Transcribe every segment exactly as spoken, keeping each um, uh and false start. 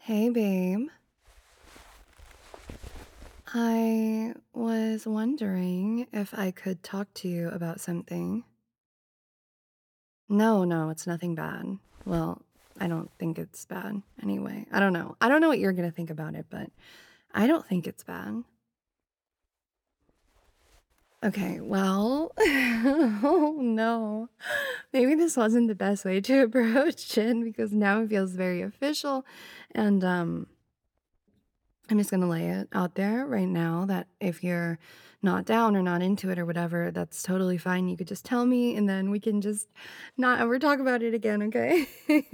Hey, babe. I was wondering if I could talk to you about something. No, no, it's nothing bad. Well, I don't think it's bad anyway. I don't know. I don't know what you're going to think about it, but I don't think it's bad. Okay, well, oh no. Maybe this wasn't the best way to approach it because now it feels very official. And um I'm just gonna lay it out there right now that if you're not down or not into it or whatever, that's totally fine. You could just tell me and then we can just not ever talk about it again, okay?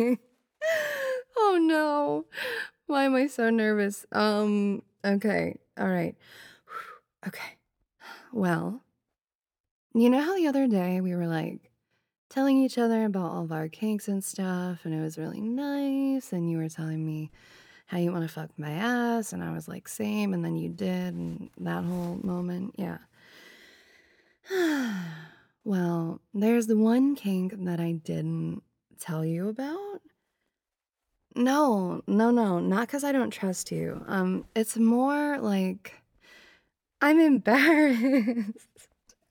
Oh no. Why am I so nervous? Um, okay. All right. Okay. Well, you know how the other day we were like telling each other about all of our kinks and stuff, and it was really nice, and you were telling me how you wanna fuck my ass, and I was like, "Same," and then you did, and that whole moment, yeah. Well, there's the one kink that I didn't tell you about. No, no, no, not 'cause I don't trust you, um, it's more like I'm embarrassed.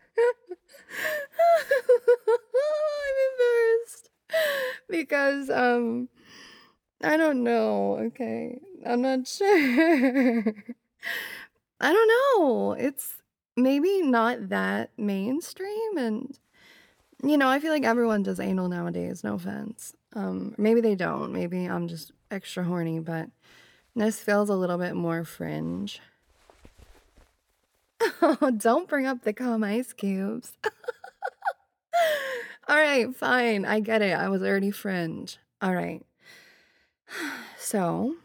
I'm embarrassed because, um, I don't know, okay, I'm not sure. I don't know, it's maybe not that mainstream, and, you know, I feel like everyone does anal nowadays, no offense. Um, maybe they don't, maybe I'm just extra horny, but this feels a little bit more fringe. Oh, don't bring up the calm ice cubes. Alright, fine, I get it, I was already fringe. Alright. So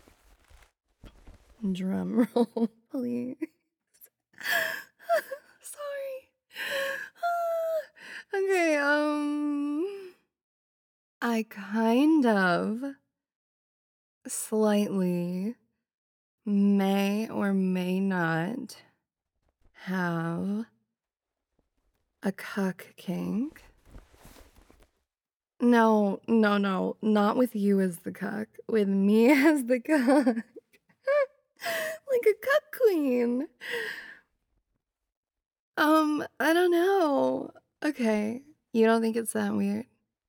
drum roll, please. Sorry. Okay, um, I kind of slightly may or may not have a cuck kink. No, no, no, not with you as the cuck, with me as the cuck. Like a cuck queen. Um, I don't know. Okay, you don't think it's that weird?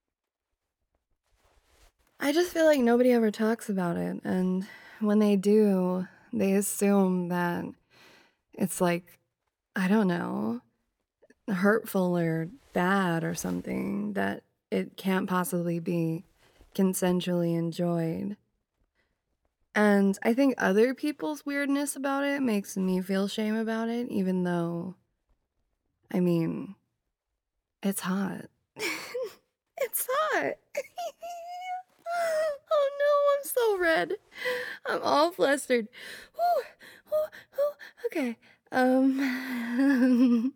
I just feel like nobody ever talks about it, and when they do, they assume that it's like, I don't know, hurtful or bad or something, that it can't possibly be consensually enjoyed. And I think other people's weirdness about it makes me feel shame about it, even though, I mean, it's hot. It's hot. Oh no, I'm so red. I'm all flustered. Whew, whew, whew. Okay. Um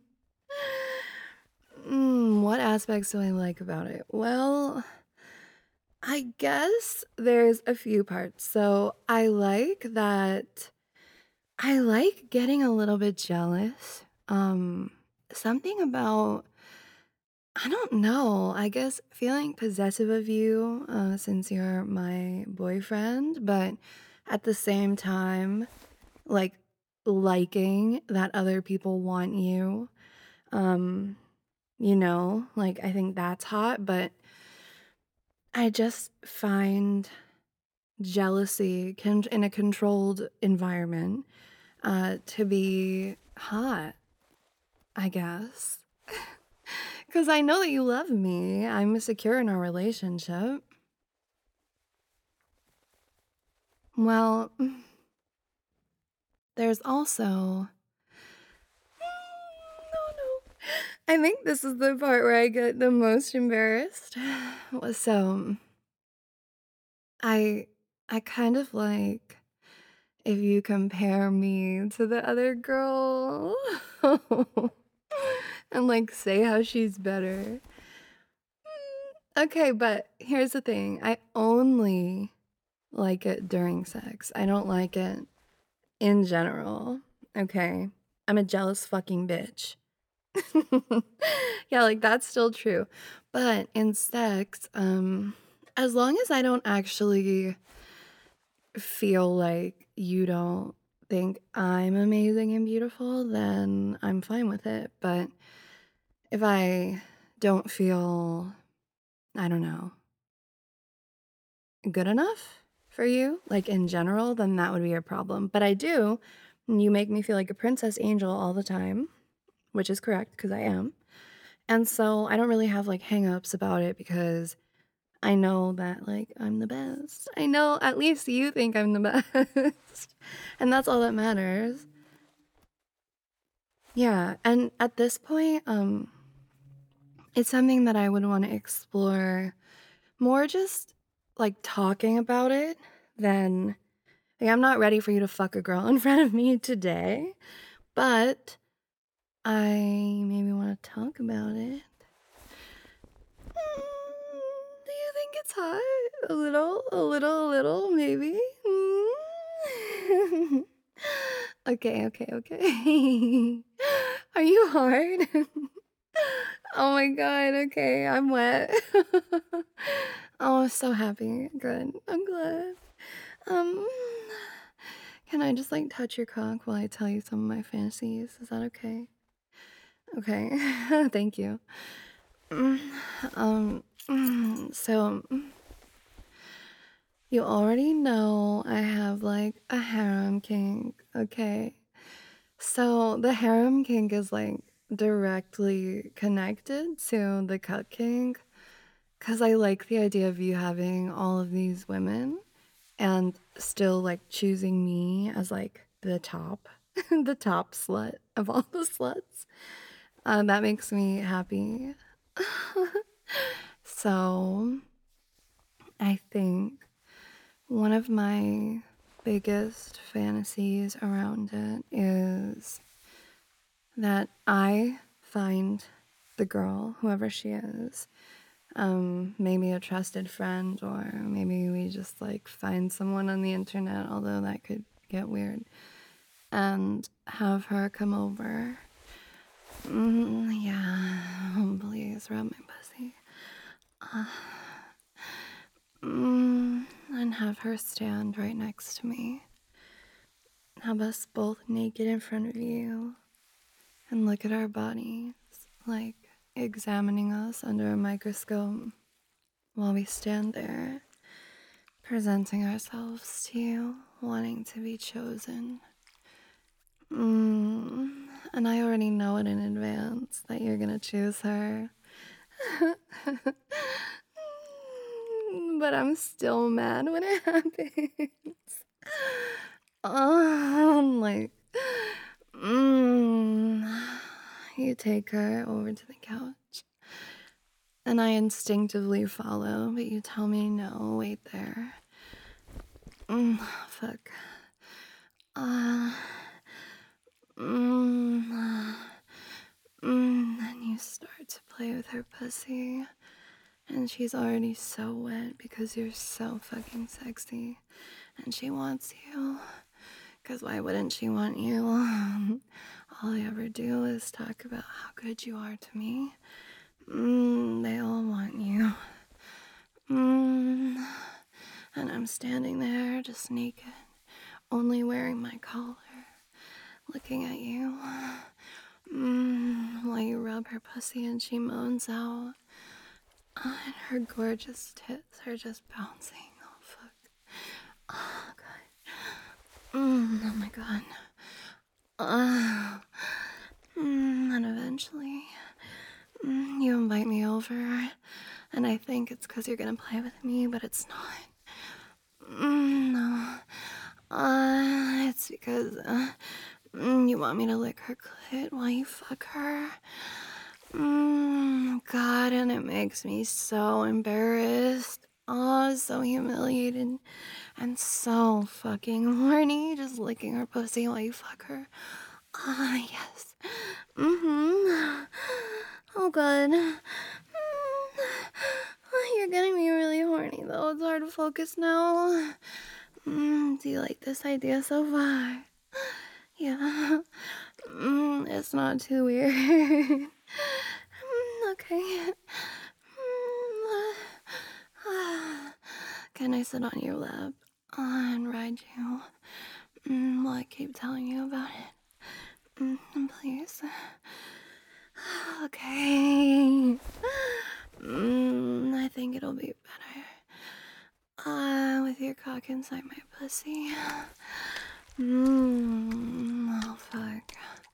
mm, what aspects do I like about it? Well, I guess there's a few parts. So I like that I like getting a little bit jealous. Um something about I don't know. I guess feeling possessive of you, uh, since you're my boyfriend, but at the same time, like liking that other people want you. Um, you know, like I think that's hot, but I just find jealousy con- in a controlled environment uh, to be hot, I guess. Because I know that you love me. I'm secure in our relationship. Well, there's also. No, no. I think this is the part where I get the most embarrassed. So, I I kind of like if you compare me to the other girl and like say how she's better. Okay, but here's the thing. I only like it during sex. I don't like it in general. Okay. I'm a jealous fucking bitch. Yeah, like that's still true. But in sex, um, as long as I don't actually feel like you don't think I'm amazing and beautiful, then I'm fine with it. But if I don't feel, I don't know, good enough for you, like in general, then that would be a problem. But I do. You make me feel like a princess angel all the time, which is correct because I am. And so I don't really have like hangups about it because I know that like I'm the best. I know at least you think I'm the best. And that's all that matters. Yeah, and at this point, um it's something that I would want to explore more just like talking about it than like I'm not ready for you to fuck a girl in front of me today, but I maybe want to talk about it. Mm, do you think it's hot? A little, a little, a little, maybe? Mm. Okay, okay, okay. Are you hard? Oh my god, okay, I'm wet. Oh, I'm so happy. Good. I'm glad. Um, can I just like touch your cock while I tell you some of my fantasies? Is that okay? Okay. Thank you. Mm, Um, mm, so mm, you already know I have like a harem kink, okay? So the harem kink is like directly connected to the cut kink because I like the idea of you having all of these women and still like choosing me as like the top, the top slut of all the sluts. Uh, that makes me happy. So I think one of my biggest fantasies around it is that I find the girl, whoever she is, um, maybe a trusted friend, or maybe we just like find someone on the internet, although that could get weird, and have her come over. Mm, yeah, please rub my pussy. Uh, mm, and have her stand right next to me. Have us both naked in front of you and look at our bodies, like examining us under a microscope while we stand there, presenting ourselves to you, wanting to be chosen. Mm, and I already know it in advance that you're gonna choose her. But I'm still mad when it happens. Um, like, mm, you take her over to the couch, and I instinctively follow, but you tell me no, wait there. Mm, fuck. Uh, mm, uh, mm, then you start to play with her pussy, and she's already so wet because you're so fucking sexy, and she wants you. Because why wouldn't she want you? All I ever do is talk about how good you are to me. Mm, they all want you. Mm, and I'm standing there just naked, only wearing my collar, looking at you. Mm, while you rub her pussy and she moans out. Uh, and her gorgeous tits are just bouncing. Oh, fuck. Oh, God. Mm, oh, my God. Uh, mm, and eventually, mm, you invite me over, and I think it's because you're gonna play with me, but it's not. Mm, no. Uh, it's because uh, mm, you want me to lick her clit while you fuck her. Mm, God, and it makes me so embarrassed. Oh, so humiliated and so fucking horny just licking her pussy while you fuck her. Ah, yes. Mm-hmm. Oh, good. Mm. Oh, you're getting me really horny, though. It's hard to focus now. Mm, do you like this idea so far? Yeah. Mm, it's not too weird. Mm, okay. Mm, uh, can I sit on your lap? and ride you mm, while I keep telling you about it. Mm, please. Okay. Mm, I think it'll be better. Uh, with your cock inside my pussy. Mmm. Oh, fuck.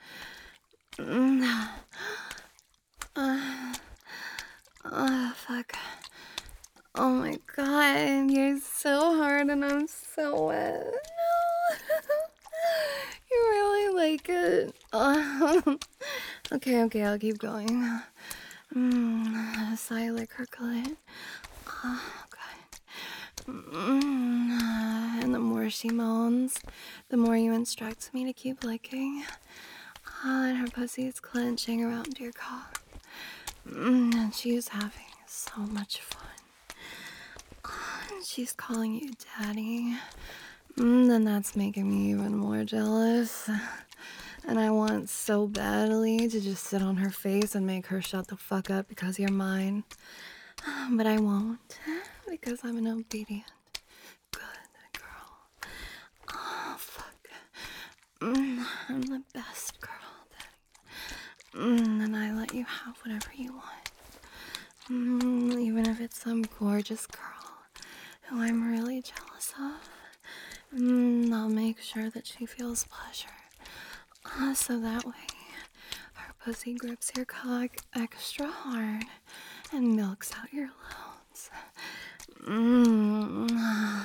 Mm. Uh, oh, fuck. Oh my god, you're so hard and I'm so wet. No. You really like it. Uh, okay, okay, I'll keep going. Mmm, silent curculate. Oh, God. Mm, and the more she moans, the more you instruct me to keep licking. Ah, and her pussy is clenching around your cock. Mm, and she's having so much fun. Ah, and she's calling you daddy. Mm, and that's making me even more jealous. And I want so badly to just sit on her face and make her shut the fuck up because you're mine. But I won't, because I'm an obedient, good girl. Oh, fuck. Mm, I'm the best girl, Daddy. Mm, and I let you have whatever you want. Mm, even if it's some gorgeous girl who I'm really jealous of. Mm, I'll make sure that she feels pleasure. Uh, so that way, her pussy grips your cock extra hard and milks out your loads. Mmm.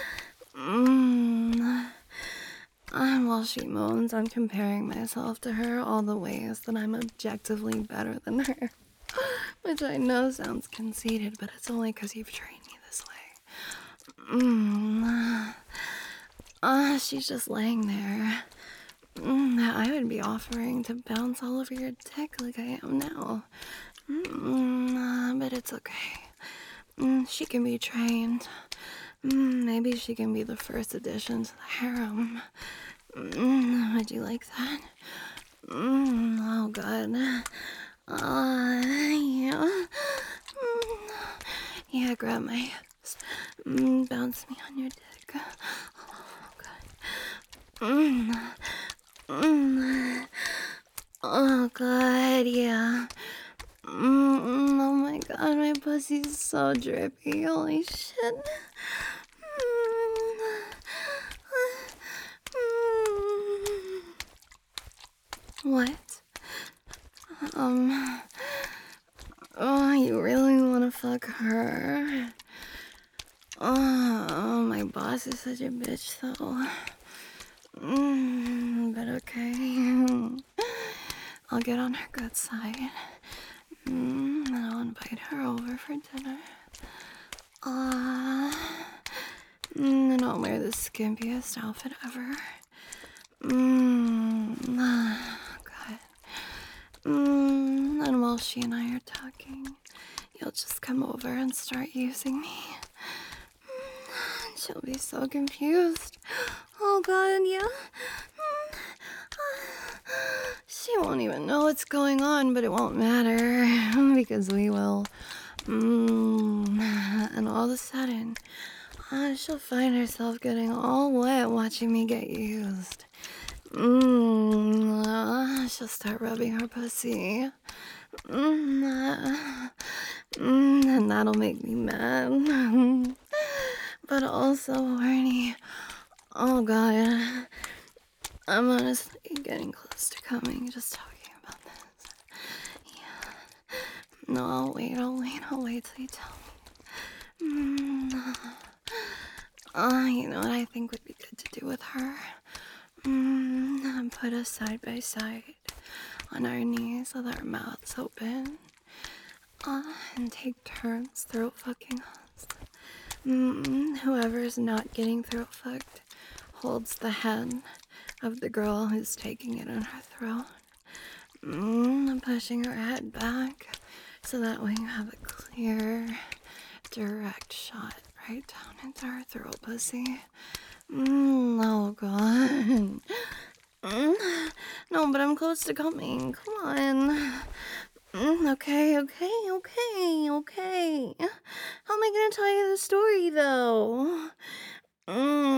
Mmm. And while she moans, I'm comparing myself to her all the ways that I'm objectively better than her. Which I know sounds conceited, but it's only because you've trained me this way. Mmm. Ah, uh, she's just laying there. Mm, that I would be offering to bounce all over your dick like I am now. Mm, uh, but it's okay. Mm, she can be trained. Mm, maybe she can be the first addition to the harem. Mm, would you like that? Mm, oh, God. Uh, yeah. Mm, yeah, grab my hips. Mm, bounce me on your dick. Oh, God. Mm, mm. Oh, God, yeah. Mm, oh my god, my pussy's so drippy. Holy shit. Mm. What? Um. Oh, you really want to fuck her? Oh, my boss is such a bitch, though. Mm, but okay. I'll get on her good side. Mm, and I'll invite her over for dinner. Uh, mm, and I'll wear the skimpiest outfit ever. Mm, God. Mm, and while she and I are talking, you'll just come over and start using me. Mm, and she'll be so confused. Oh, God, yeah. Mm, uh, she won't even know what's going on, but it won't matter because we will. Mm, and all of a sudden, uh, she'll find herself getting all wet watching me get used. Mm, uh, she'll start rubbing her pussy. Mm, uh, mm, and that'll make me mad. But also horny. Oh, God. I'm honestly getting close to coming just talking about this. Yeah. No, I'll wait, I'll wait, I'll wait till you tell me. Mm. Uh, you know what I think would be good to do with her? Mm, put us side by side on our knees with our mouths open. Uh, and take turns throat fucking us. Mm, whoever's not getting throat fucked holds the hand of the girl who's taking it in her throat. Mm, pushing her head back so that way you have a clear, direct shot right down into her throat pussy. Mm, oh, God. Mm, no, but I'm close to coming. Come on. Mm, okay, okay, okay, okay. How am I gonna tell you the story, though? Mm.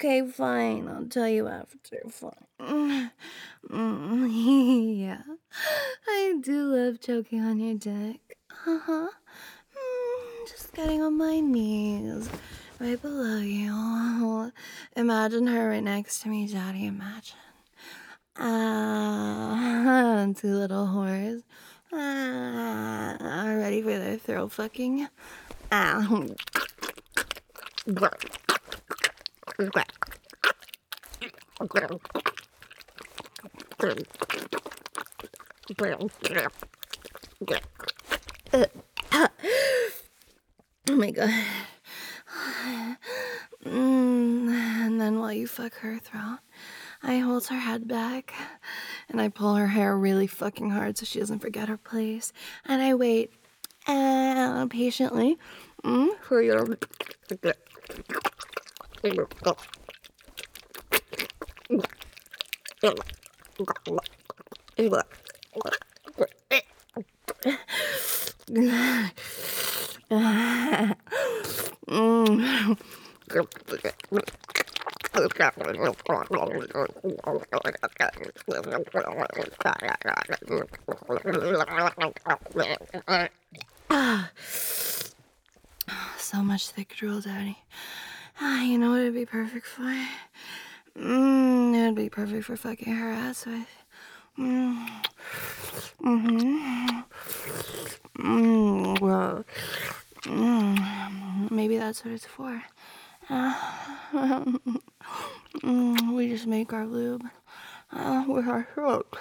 Okay, fine. I'll tell you after. Fine. Mm, yeah. I do love choking on your dick. Uh-huh. Mm, just getting on my knees. Right below you. Imagine her right next to me, Daddy. Imagine. Ah, two little whores. Ah, ready for their throat fucking. Ah. Oh my god. Mm, and then while you fuck her throat, I hold her head back and I pull her hair really fucking hard so she doesn't forget her place. And I wait uh, patiently mm, for your. Mm. Ah, so much thick drool, Daddy. Ah, you know what it'd be perfect for? Mm, it'd be perfect for fucking her ass with. Mm. Mm-hmm. Mm, well, mm, maybe that's what it's for. Uh, mm, we just make our lube uh, with our throat.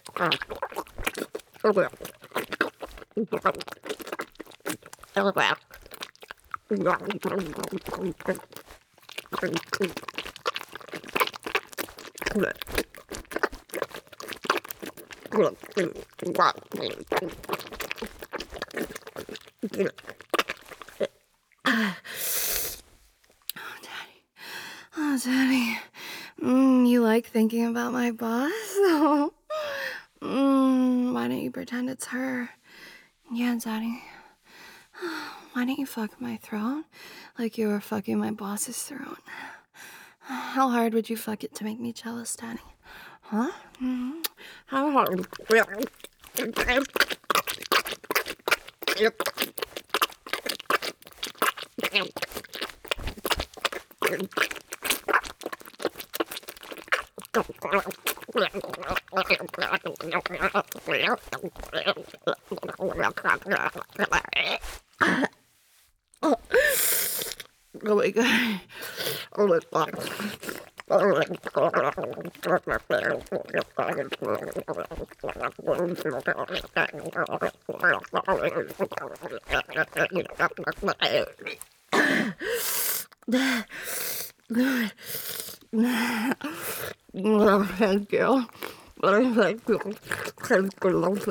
Oh, Daddy. Mm, you like thinking about my boss? mm, why don't you pretend it's her? Yeah, Daddy. Why don't you fuck my throat like you were fucking my boss's throat? How hard would you fuck it to make me jealous, Daddy? Huh? Mm-hmm. How hard? Oh my god. Oh my god. Oh, thank you. Thank you. Thank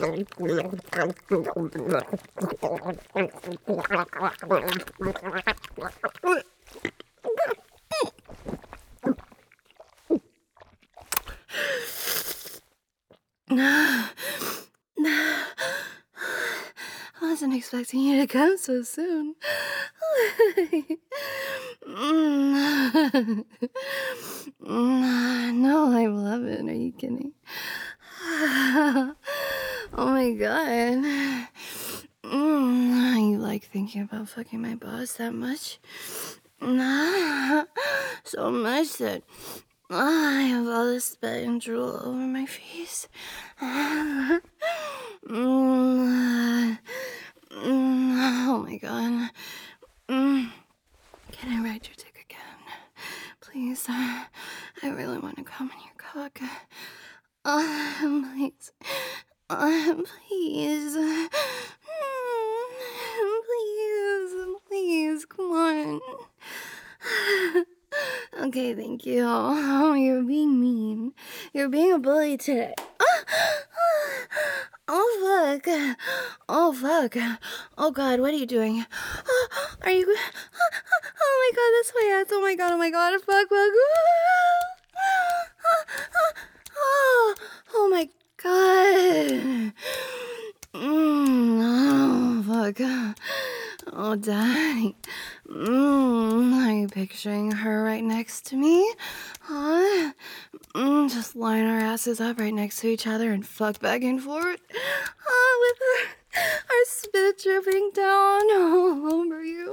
you. I wasn't expecting you to come so soon. No, I love it. Are you kidding? Oh my god. You like thinking about fucking my boss that much? So much that I have all this spit and drool over my face. Mm, oh my god. Mm, can I ride your dick again? Please. I really want to come in your cock. Uh, please. Uh, please. Mm, please. Please. Come on. Okay, thank you. Oh, you're being mean. You're being a bully today. Oh, fuck. Oh, fuck. Oh, God, what are you doing? Are you... Oh, my God, that's my ass. Oh, my God, oh, my God. Fuck, fuck. Oh, oh my God. Mm, oh, fuck. Oh, Daddy. Mm, are you picturing her right next to me? Huh? Mm, just line our asses up right next to each other and fuck back and forth. Oh, with our, our spit dripping down all over you.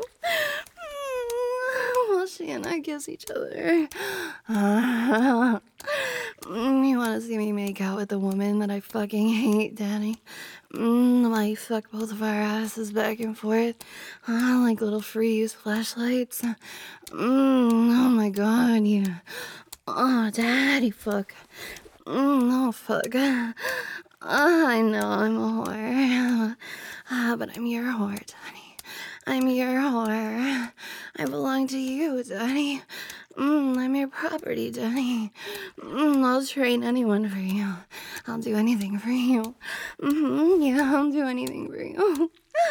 Mm, while she and I kiss each other. Uh, mm, you want to see me make out with the woman that I fucking hate, Daddy? Mm, while you fuck both of our asses back and forth. Uh, like little free-use flashlights. Mm, oh my god, yeah. Oh, daddy fuck. Mm, oh, fuck. Uh, I know I'm a whore. Uh, but I'm your whore, Daddy. I'm your whore. I belong to you, Daddy. Mm, I'm your property, Daddy. Mm, I'll train anyone for you. I'll do anything for you. Mm-hmm, yeah, I'll do anything for you.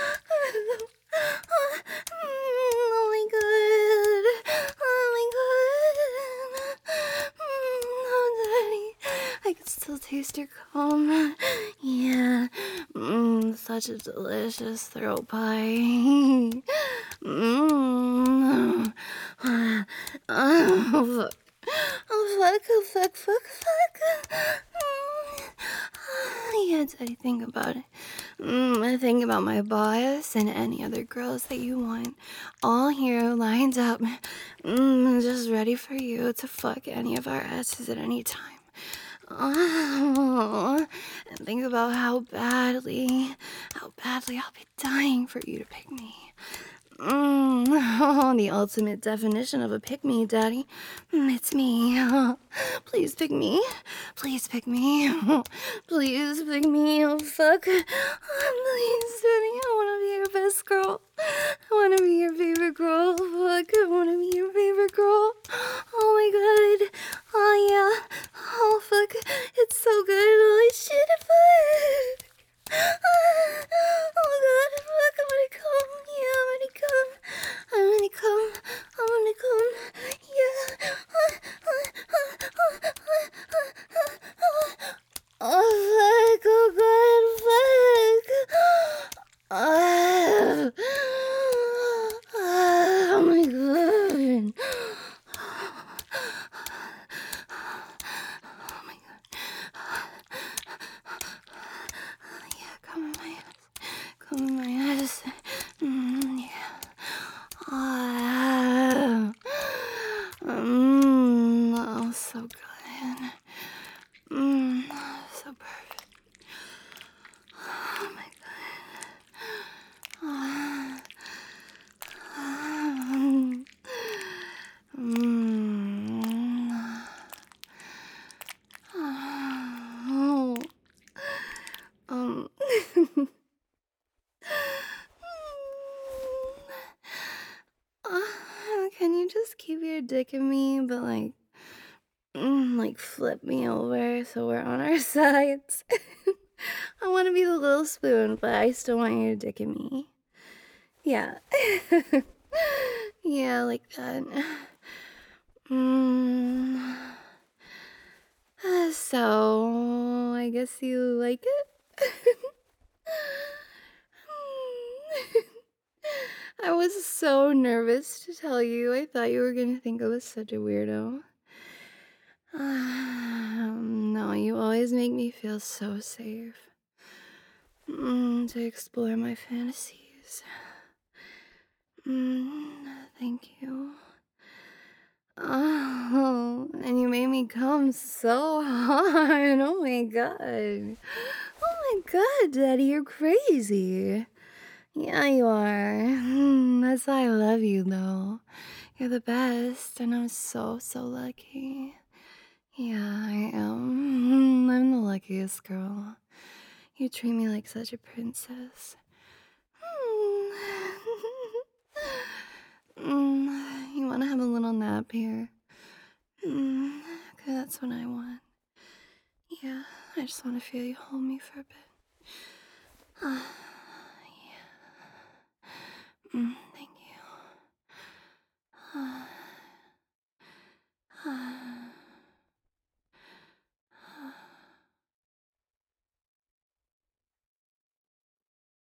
Oh my god. Oh my god. Mm, oh, Daddy. I can still taste your cum. Yeah. Mm, such a delicious throat pie. Mm. Oh, fuck. Oh, fuck, oh, fuck, fuck, fuck. Mm. Yeah, Daddy, think about it. Mm, I think about my boss and any other girls that you want. All here lined up. Mm, just ready for you to fuck any of our asses at any time. Oh, and think about how badly, how badly I'll be dying for you to pick me. Mm, oh, the ultimate definition of a pick me, Daddy. Mm, it's me. Please pick me. Please pick me. Please pick me. Oh, fuck. Oh, please, Daddy. I want to be your best girl. I want to be your favorite girl. Fuck. I want to be your favorite girl. Oh, my God. Oh, yeah. Oh, fuck. It's so good. Holy shit. Fuck. Oh god, fuck, I'm gonna come. Yeah, I'm gonna come. I'm gonna come. I'm gonna come. Yeah. Oh fuck, oh god, fuck. Ah. Ah, oh my god. Oh my god. Yeah, come in my ass. Come in my ass. Mm, yeah. Ah. Mm, oh, so good. Mm, so perfect. Oh my god. Ah. Ah. Mm. Oh. Um. Uh, can you just keep your dick in me, but like, mm, like flip me over so we're on our sides? I want to be the little spoon, but I still want you to dick in me. Yeah. Yeah, like that. Mm. Uh, So, I guess you like it? I was so nervous to tell you. I thought you were gonna think I was such a weirdo. Um, no, you always make me feel so safe. Mm, to explore my fantasies. Mm, thank you. Oh, and you made me come so hard. Oh my god. Oh my god, Daddy, you're crazy. Yeah, you are. Mm, That's why I love you, though. You're the best, and I'm so, so lucky. Yeah, I am. I'm the luckiest girl. You treat me like such a princess. Mm. Mm, You want to have a little nap here? Mm, 'Cause that's what I want. Yeah, I just want to feel you hold me for a bit. Ah, yeah. Mm.